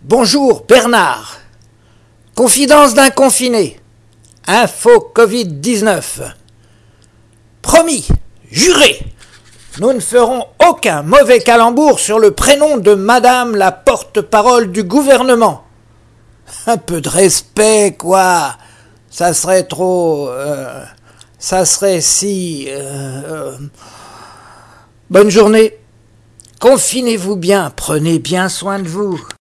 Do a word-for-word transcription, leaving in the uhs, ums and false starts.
Bonjour Bernard. Confidence d'un confiné. Info Covid dix-neuf. Promis, juré, nous ne ferons aucun mauvais calembour sur le prénom de Madame la porte-parole du gouvernement. Un peu de respect, quoi. Ça serait trop... Euh, ça serait si... Euh, euh. Bonne journée. Confinez-vous bien, prenez bien soin de vous.